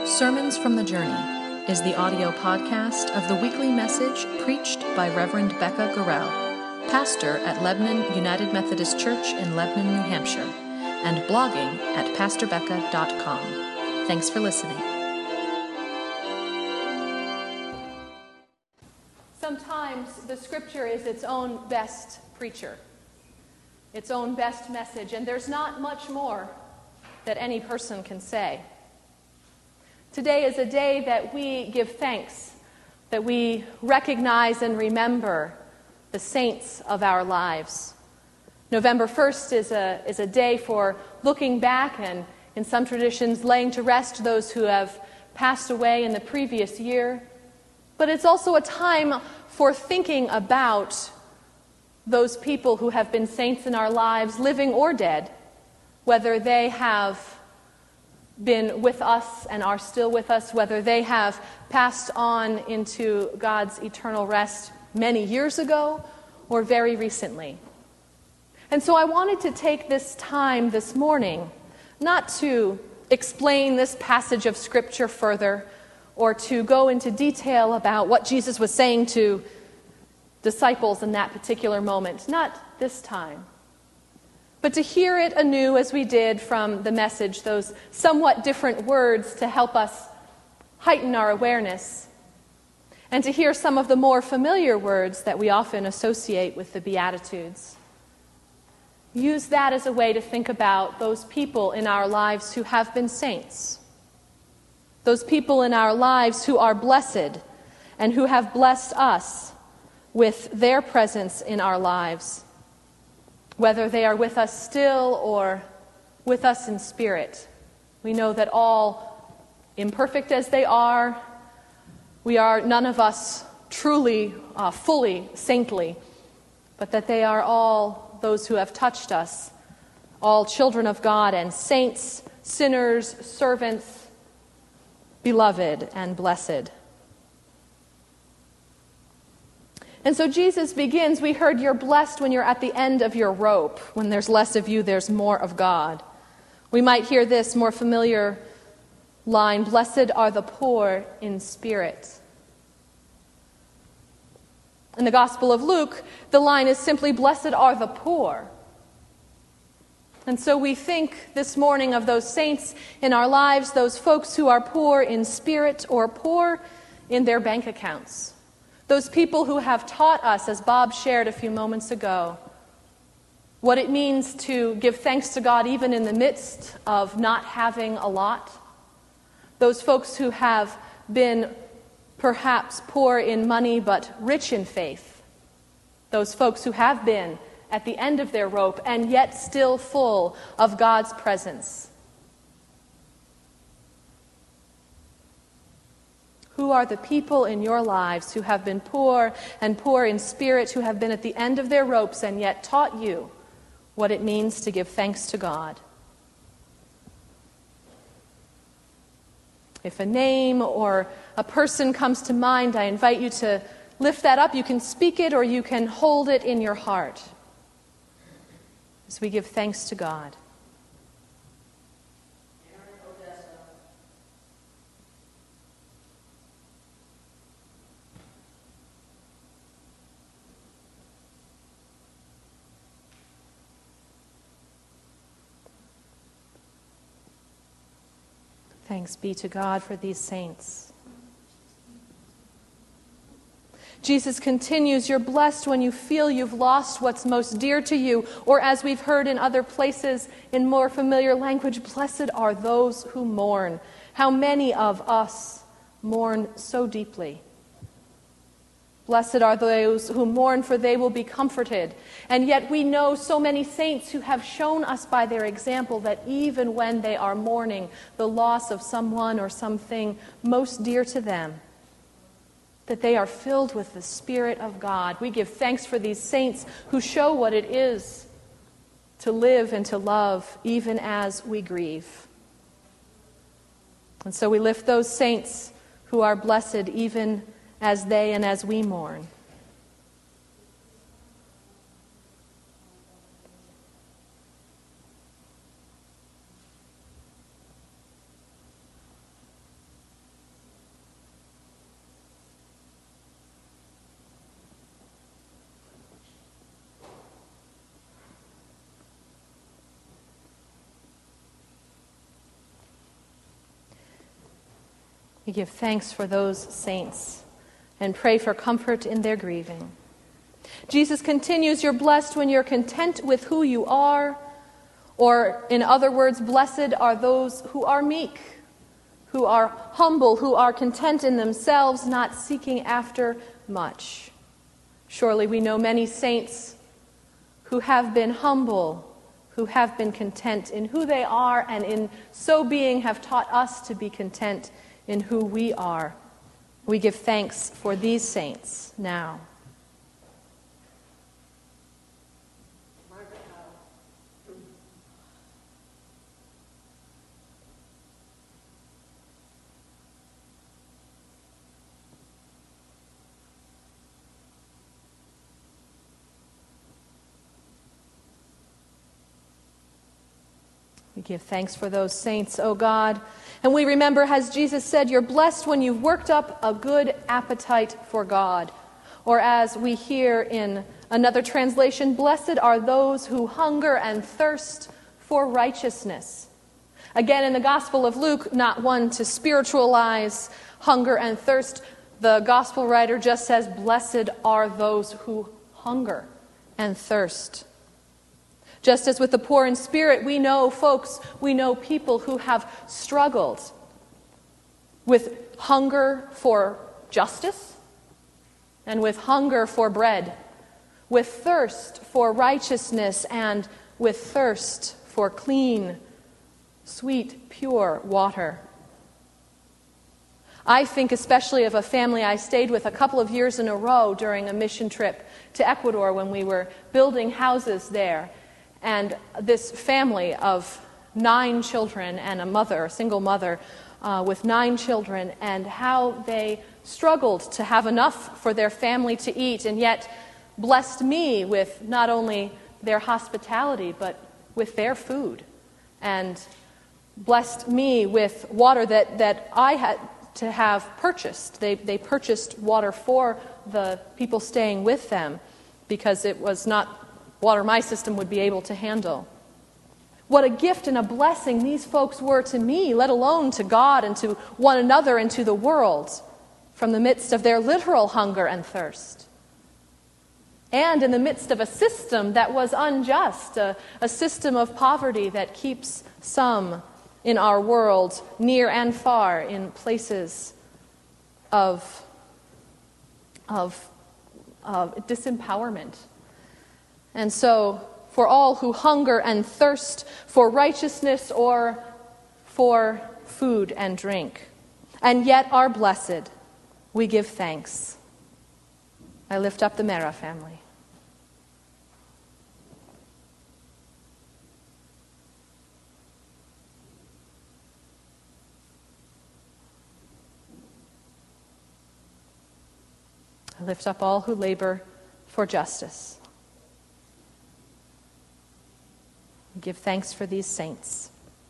Sermons from the Journey is the audio podcast of the weekly message preached by Reverend Becca Gorell, pastor at Lebanon United Methodist Church in Lebanon, New Hampshire, and blogging at pastorbecca.com. Thanks for listening. Sometimes the scripture is its own best preacher, its own best message, and there's not much more that any person can say. Today is a day that we give thanks, that we recognize and remember the saints of our lives. November 1st is a day for looking back and, in some traditions, laying to rest those who have passed away in the previous year. But it's also a time for thinking about those people who have been saints in our lives, living or dead, whether they have been with us and are still with us, whether they have passed on into God's eternal rest many years ago or very recently. And so I wanted to take this time this morning not to explain this passage of Scripture further or to go into detail about what Jesus was saying to disciples in that particular moment. Not this time. But to hear it anew as we did from the message, those somewhat different words to help us heighten our awareness, and to hear some of the more familiar words that we often associate with the Beatitudes. Use that as a way to think about those people in our lives who have been saints, those people in our lives who are blessed and who have blessed us with their presence in our lives, whether they are with us still or with us in spirit. We know that all, imperfect as they are, we are none of us truly, fully saintly, but that they are all those who have touched us, all children of God and saints, sinners, servants, beloved and blessed. And so Jesus begins, we heard, you're blessed when you're at the end of your rope. When there's less of you, there's more of God. We might hear this more familiar line, blessed are the poor in spirit. In the Gospel of Luke, the line is simply, blessed are the poor. And so we think this morning of those saints in our lives, those folks who are poor in spirit or poor in their bank accounts. Those people who have taught us, as Bob shared a few moments ago, what it means to give thanks to God even in the midst of not having a lot. Those folks who have been perhaps poor in money but rich in faith. Those folks who have been at the end of their rope and yet still full of God's presence. Who are the people in your lives who have been poor and poor in spirit, who have been at the end of their ropes and yet taught you what it means to give thanks to God? If a name or a person comes to mind, I invite you to lift that up. You can speak it or you can hold it in your heart as we give thanks to God. Thanks be to God for these saints. Jesus continues, you're blessed when you feel you've lost what's most dear to you, or as we've heard in other places in more familiar language, blessed are those who mourn. How many of us mourn so deeply? Blessed are those who mourn, for they will be comforted. And yet we know so many saints who have shown us by their example that even when they are mourning the loss of someone or something most dear to them, that they are filled with the Spirit of God. We give thanks for these saints who show what it is to live and to love even as we grieve. And so we lift those saints who are blessed even as they and as we mourn. We give thanks for those saints and pray for comfort in their grieving. Jesus continues, you're blessed when you're content with who you are, or in other words, blessed are those who are meek, who are humble, who are content in themselves, not seeking after much. Surely we know many saints who have been humble, who have been content in who they are, and in so being have taught us to be content in who we are. We give thanks for these saints now. We give thanks for those saints, O God. And we remember, as Jesus said, you're blessed when you've worked up a good appetite for God. Or as we hear in another translation, blessed are those who hunger and thirst for righteousness. Again, in the Gospel of Luke, not one to spiritualize hunger and thirst. The Gospel writer just says, blessed are those who hunger and thirst. Just as with the poor in spirit, we know people who have struggled with hunger for justice and with hunger for bread, with thirst for righteousness and with thirst for clean, sweet, pure water. I think especially of a family I stayed with a couple of years in a row during a mission trip to Ecuador when we were building houses there. And this family of 9 children and a single mother with 9 children, and how they struggled to have enough for their family to eat, and yet blessed me with not only their hospitality, but with their food, and blessed me with water that I had to have purchased. They purchased water for the people staying with them because it was not water my system would be able to handle. What a gift and a blessing these folks were to me, let alone to God and to one another and to the world, from the midst of their literal hunger and thirst. And in the midst of a system that was unjust, a system of poverty that keeps some in our world, near and far, in places of disempowerment. And so, for all who hunger and thirst for righteousness or for food and drink, and yet are blessed, we give thanks. I lift up the Mera family. I lift up all who labor for justice. Give thanks for these saints.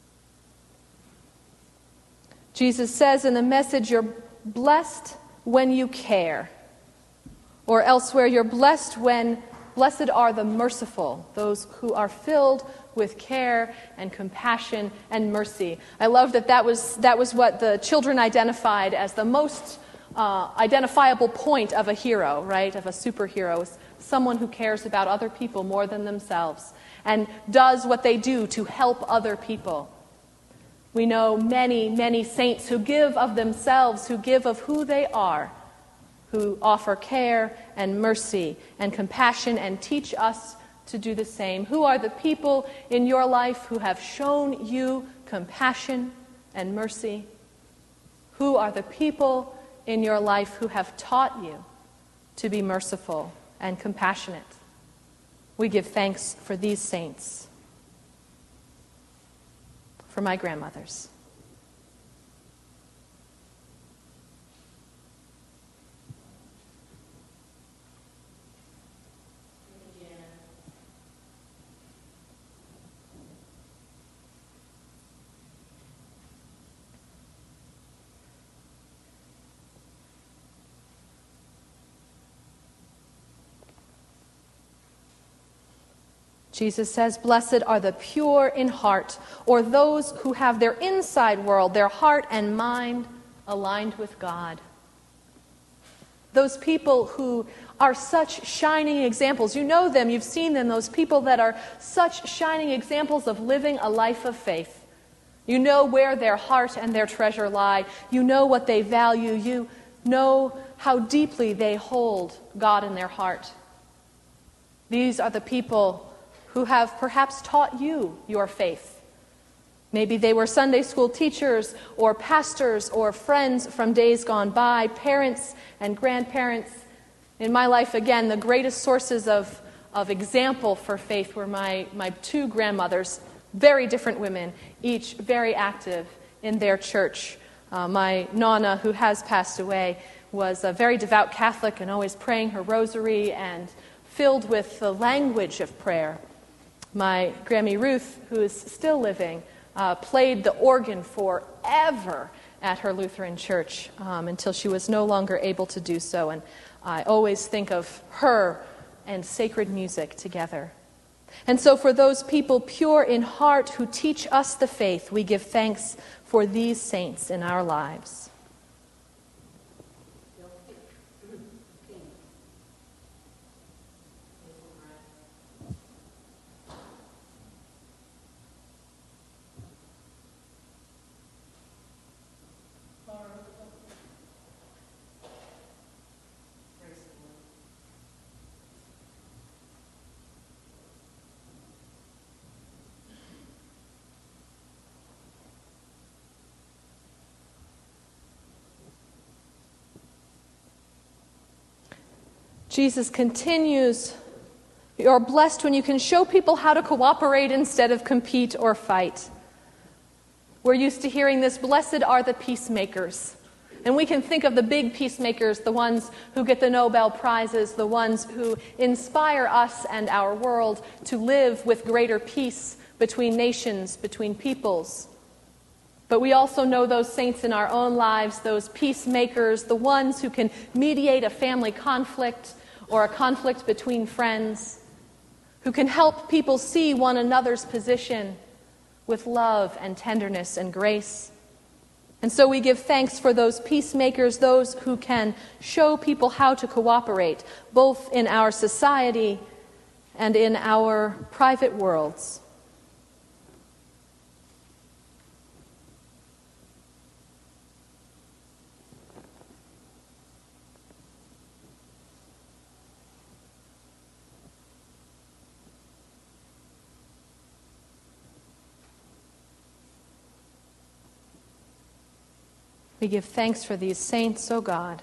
Jesus says in the message, you're blessed when you care. Or elsewhere, you're blessed when blessed are the merciful, those who are filled with care and compassion and mercy. I love that was what the children identified as the most identifiable point of a hero, right? Of a superhero, is someone who cares about other people more than themselves and does what they do to help other people. We know many, many saints who give of themselves, who give of who they are, who offer care and mercy and compassion and teach us to do the same. Who are the people in your life who have shown you compassion and mercy? Who are the people in your life who have taught you to be merciful and compassionate? We give thanks for these saints, for my grandmothers. Jesus says, blessed are the pure in heart, or those who have their inside world, their heart and mind, aligned with God. Those people who are such shining examples. You know them, you've seen them, those people that are such shining examples of living a life of faith. You know where their heart and their treasure lie. You know what they value. You know how deeply they hold God in their heart. These are the people who have perhaps taught you your faith. Maybe they were Sunday school teachers or pastors or friends from days gone by, parents and grandparents. In my life, again, the greatest sources of example for faith were my two grandmothers, very different women, each very active in their church. My Nana, who has passed away, was a very devout Catholic and always praying her rosary and filled with the language of prayer. My Grammy Ruth, who is still living, played the organ forever at her Lutheran church until she was no longer able to do so. And I always think of her and sacred music together. And so for those people pure in heart who teach us the faith, we give thanks for these saints in our lives. Jesus continues, "You're blessed when you can show people how to cooperate instead of compete or fight." We're used to hearing this, "Blessed are the peacemakers." And we can think of the big peacemakers, the ones who get the Nobel Prizes, the ones who inspire us and our world to live with greater peace between nations, between peoples. But we also know those saints in our own lives, those peacemakers, the ones who can mediate a family conflict or a conflict between friends, who can help people see one another's position with love and tenderness and grace. And so we give thanks for those peacemakers, those who can show people how to cooperate, both in our society and in our private worlds. We give thanks for these saints, O God.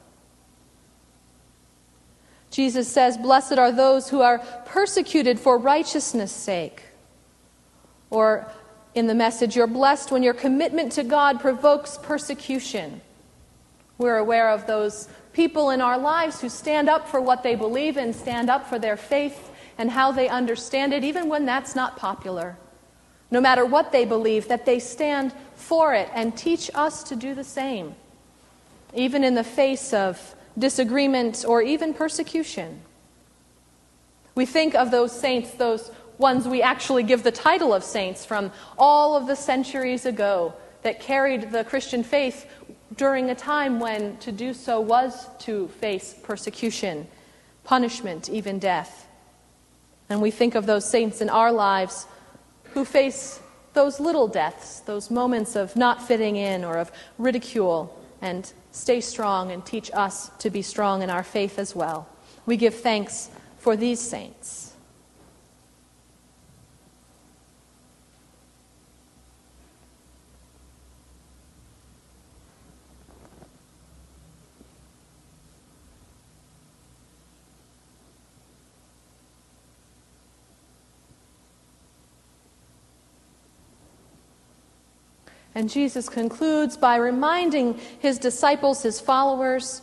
Jesus says, "Blessed are those who are persecuted for righteousness' sake." Or in the message, "You're blessed when your commitment to God provokes persecution." We're aware of those people in our lives who stand up for what they believe in, stand up for their faith and how they understand it, even when that's not popular. No matter what they believe, that they stand for it and teach us to do the same, even in the face of disagreement or even persecution. We think of those saints, those ones we actually give the title of saints from all of the centuries ago that carried the Christian faith during a time when to do so was to face persecution, punishment, even death. And we think of those saints in our lives who face those little deaths, those moments of not fitting in or of ridicule, and stay strong and teach us to be strong in our faith as well. We give thanks for these saints. And Jesus concludes by reminding his disciples, his followers,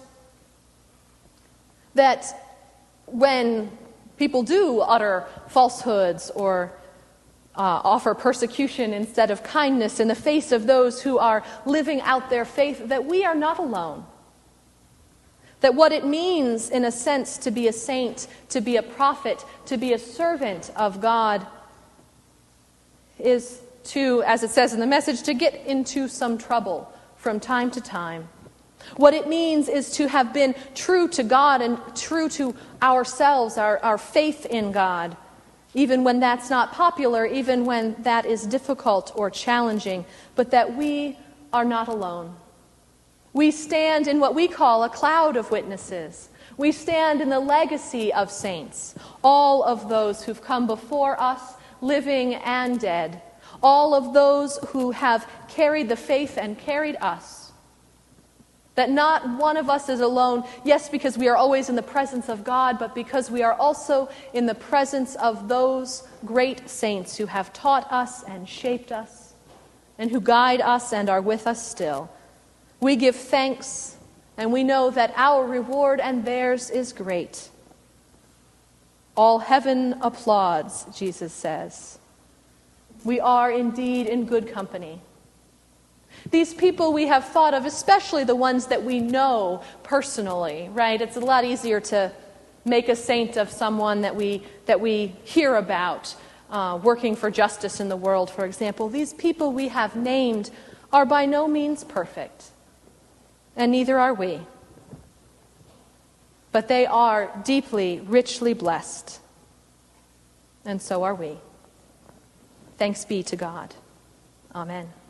that when people do utter falsehoods or offer persecution instead of kindness in the face of those who are living out their faith, that we are not alone. That what it means, in a sense, to be a saint, to be a prophet, to be a servant of God is to, as it says in the message, to get into some trouble from time to time. What it means is to have been true to God and true to ourselves, our faith in God, even when that's not popular, even when that is difficult or challenging, but that we are not alone. We stand in what we call a cloud of witnesses. We stand in the legacy of saints, all of those who've come before us, living and dead, all of those who have carried the faith and carried us. That not one of us is alone, yes, because we are always in the presence of God, but because we are also in the presence of those great saints who have taught us and shaped us, and who guide us and are with us still. We give thanks, and we know that our reward and theirs is great. All heaven applauds, Jesus says. We are indeed in good company. These people we have thought of, especially the ones that we know personally, right? It's a lot easier to make a saint of someone that we hear about, working for justice in the world, for example. These people we have named are by no means perfect, and neither are we. But they are deeply, richly blessed, and so are we. Thanks be to God. Amen.